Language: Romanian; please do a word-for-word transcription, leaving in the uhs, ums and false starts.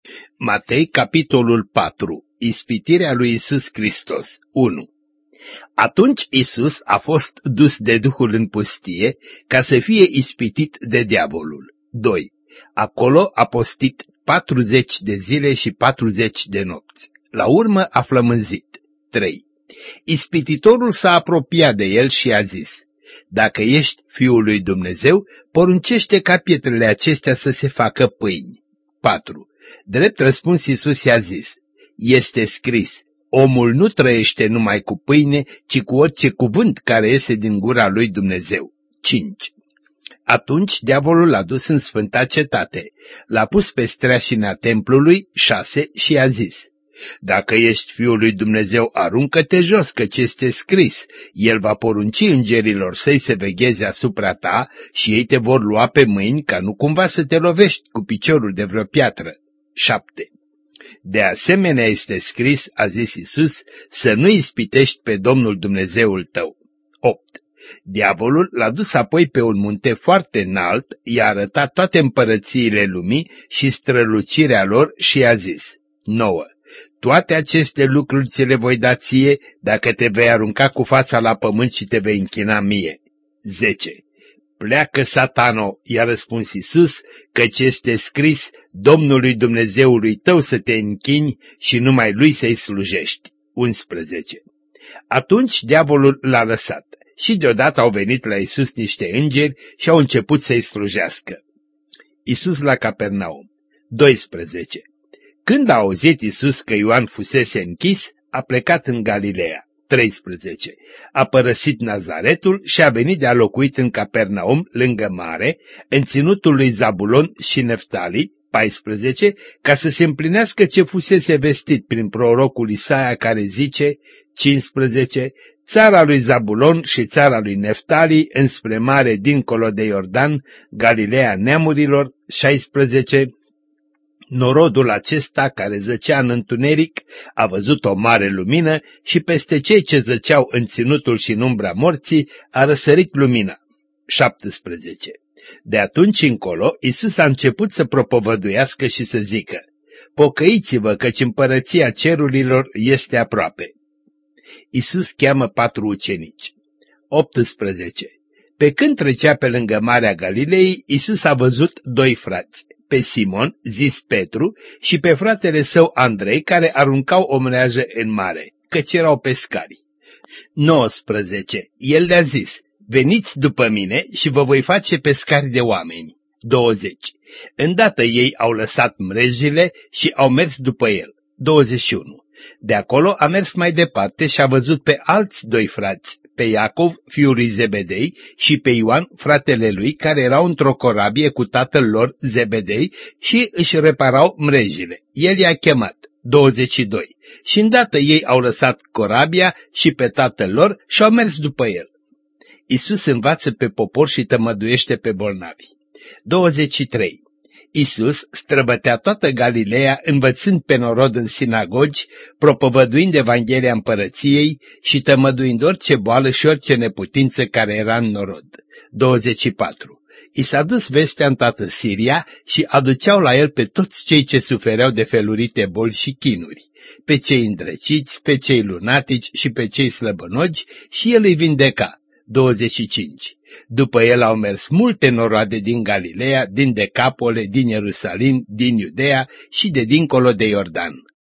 Matei, capitolul patru. Ispitirea lui Iisus Hristos. unu. Atunci Iisus a fost dus de Duhul în pustie ca să fie ispitit de diavolul. doi. Acolo a postit patruzeci de zile și patruzeci de nopți. La urmă a flămânzit. trei. Ispititorul s-a apropiat de el și a zis: Dacă ești Fiul lui Dumnezeu, poruncește ca pietrele acestea să se facă pâini. patru. Drept răspuns Iisus i-a zis: Este scris, omul nu trăiește numai cu pâine, ci cu orice cuvânt care iese din gura lui Dumnezeu. cinci. Atunci diavolul l-a dus în sfânta cetate, l-a pus pe streașina templului. șase. Și i-a zis: Dacă ești Fiul lui Dumnezeu, aruncă-te jos, căci este scris, El va porunci îngerilor să-i se vegheze asupra ta și ei te vor lua pe mâini ca nu cumva să te lovești cu piciorul de vreo piatră. șapte. De asemenea este scris, a zis Iisus, să nu ispitești pe Domnul Dumnezeul tău. opt. Diavolul l-a dus apoi pe un munte foarte înalt, i-a arătat toate împărățiile lumii și strălucirea lor și i-a zis: nouă. Toate aceste lucruri ți le voi da ție dacă te vei arunca cu fața la pământ și te vei închina mie. zece. Pleacă, Satano, i-a răspuns Iisus, căci este scris, Domnului Dumnezeului tău să te închini și numai lui să-i slujești. unsprezece. Atunci diavolul l-a lăsat și deodată au venit la Iisus niște îngeri și au început să-i slujească. Iisus la Capernaum. doisprezece. Când a auzit Iisus că Ioan fusese închis, a plecat în Galileea. treisprezece. A părăsit Nazaretul și a venit de a locuit în Capernaum, lângă mare, în ținutul lui Zabulon și Neftali. paisprezece. Ca să se împlinească ce fusese vestit prin prorocul Isaia, care zice, cincisprezece. Țara lui Zabulon și țara lui Neftali, înspre mare dincolo de Iordan, Galileea neamurilor. șaisprezece. Norodul acesta, care zăcea în întuneric, a văzut o mare lumină și peste cei ce zăceau în ținutul și în umbra morții a răsărit lumina. șaptesprezece. De atunci încolo, Iisus a început să propovăduiască și să zică: Pocăiți-vă, căci împărăția cerurilor este aproape. Iisus cheamă patru ucenici. optsprezece. Pe când trecea pe lângă Marea Galilei, Iisus a văzut doi frați, pe Simon, zis Petru, și pe fratele său Andrei, care aruncau o mreajă în mare, căci erau pescari. nouăsprezece. El le-a zis: Veniți după mine și vă voi face pescari de oameni. douăzeci. Îndată ei au lăsat mrejile și au mers după el. douăzeci și unu. De acolo a mers mai departe și a văzut pe alți doi frați, pe Iacov, fiul lui Zebedei, și pe Ioan, fratele lui, care erau într-o corabie cu tatăl lor, Zebedei, și își reparau mrejile. El i-a chemat. douăzeci și doi. Și îndată ei au lăsat corabia și pe tatăl lor și au mers după el. Iisus învață pe popor și tămăduiește pe bolnavi. douăzeci și trei. Iisus străbătea toată Galileea, învățând pe norod în sinagogi, propovăduind Evanghelia împărăției și tămăduind orice boală și orice neputință care era în norod. douăzeci și patru. I s-a dus vestea în toată Siria și aduceau la el pe toți cei ce sufereau de felurite boli și chinuri, pe cei îndrăciți, pe cei lunatici și pe cei slăbănogi, și el îi vindeca. douăzeci și cinci. După el au mers multe noroade din Galileea, din Decapole, din Ierusalim, din Iudeea și de dincolo de Iordan.